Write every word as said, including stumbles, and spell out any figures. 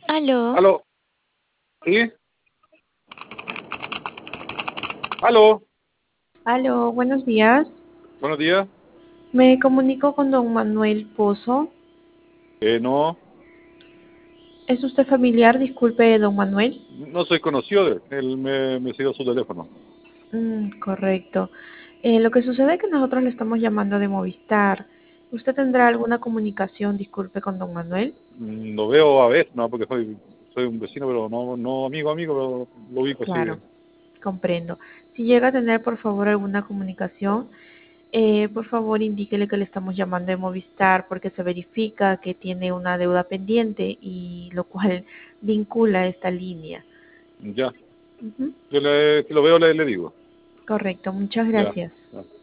Aló, Aló, ¿sí? Aló, Aló, buenos días. buenos días. Me comunico con don Manuel Pozo. Eh, no, ¿Es usted familiar? Disculpe, don Manuel. no soy conocido de él. Él me, me dio su teléfono. Mm, correcto. Eh, lo que sucede es que nosotros le estamos llamando de Movistar. ¿Usted tendrá alguna comunicación, disculpe, con don Manuel? Mm, Lo veo a veces, no, porque soy, soy un vecino, pero no, no amigo, amigo, pero lo ubico así. Claro, comprendo. Si llega a tener, por favor, alguna comunicación, eh, por favor, indíquele que le estamos llamando de Movistar porque se verifica que tiene una deuda pendiente y lo cual vincula esta línea. Ya, Ujú. yo le, si lo veo le, le digo. Correcto, muchas Ya, gracias. ya.